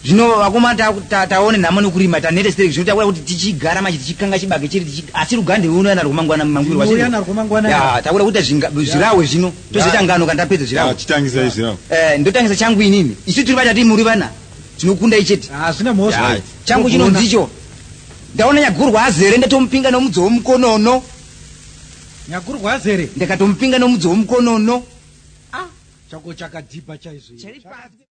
zvino vakoma taone nhamo nokurima tanete stereki zvinotaura kuti tichigara machi tichikanga chibage chiri asi rugande unoyana rwomangwana mangwiro Uyana taura kuti zvirawe zvino tozoita ngano kana tapedza zvirawe chitangisa izvirawe ndotangisa changu inini isu tiri bata muri vana tinokunda ichete asina mhosva changu chinonzicho ndaona nyagurwa azere ndatomupinga nomudzi womukonono nyagurwa azere ndakatomupinga nomudzi womukonono chako chakadhiba chaizvo